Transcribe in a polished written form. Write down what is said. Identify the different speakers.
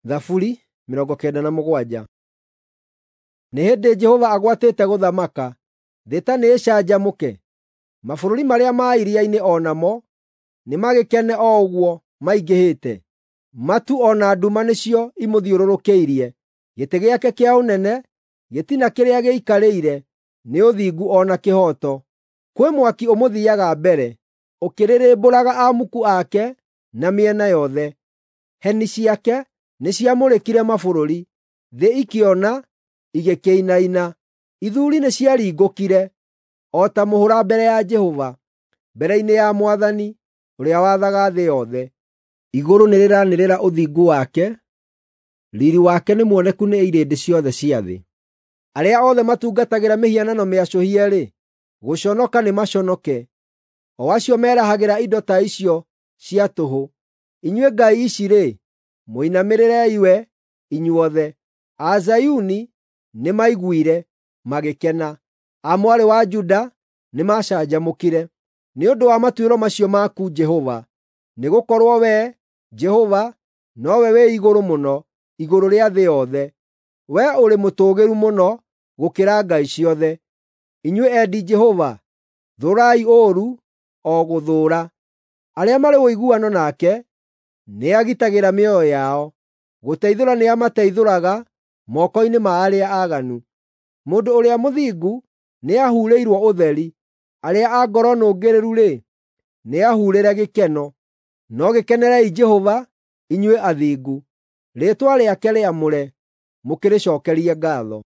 Speaker 1: Thaburi 97. Nĩ hĩndĩ Jehova agwatĩte gũthamaka, thĩ ta nĩĩcanjamũke. Mabũrũri marĩa ma iria-inĩ o namo nĩmagĩkene o ũguo maingĩhĩte. Matu o na nduma nĩcio imũthiũrũrũkĩirie. Gĩtĩ gĩake kĩa ũnene, gĩtina kĩrĩa gĩikarĩire, nĩ ũthingu o na kĩhooto. Kwĩ mwaki ũmũthiiaga mbere, ũkĩrĩrĩmbũraga amuku ake na mĩena yothe. Heni ciake nĩciamũrĩkire mabũrũri, thĩ ikĩona, igĩkĩinaina. Ithuuri nĩciaringũkire, o ta mũhũra mbere ya Jehova, mbere-inĩ ya Mwathani, ũrĩa wathaga thĩ yothe. Igũrũ nĩrĩranĩrĩra ũthingu wake, riiri wake nĩ muoneku nĩ irĩndĩ ciothe cia thĩ. Arĩa othe matungatagĩra mĩhianano mĩacũhie-rĩ, gũconoka nĩmaconoke. O acio merahagĩra indo ta icio cia tũhũ. Inyuĩ ngai ici-rĩ, mũinamĩrĩrei we, inyuothe. A Zayuni nĩmaiguire, magĩkena. A Mwarĩ wa Juda nĩmacanjamũkire nĩ ũndũ wa matuĩro macio maku, Jehova. Nĩgũkorwo wee, Jehova, nowe wĩ igũrũ mũno, igũrũ rĩa thĩ yothe. Wee ũrĩ mũtũũgĩru mũno gũkĩra ngai ciothe. Inyuĩ endi Jehova, thũũrai ũũru, o gũthũũra. Arĩa marĩ ũiguano nake nĩagitagĩra mĩoyo yao. Gũteithũra nĩamateithũraga moko-inĩ ma arĩa aaganu. Mũndũ ũrĩa mũthingu nĩahurĩirwo ũtheri. Arĩa a ngoro nũngĩrĩru-rĩ, nĩahurĩre gĩkeno. No gĩkenerei Jehova, inyuĩ athingu, rĩĩtwa rĩake rĩamũre, mũkĩrĩcookerie ngaatho.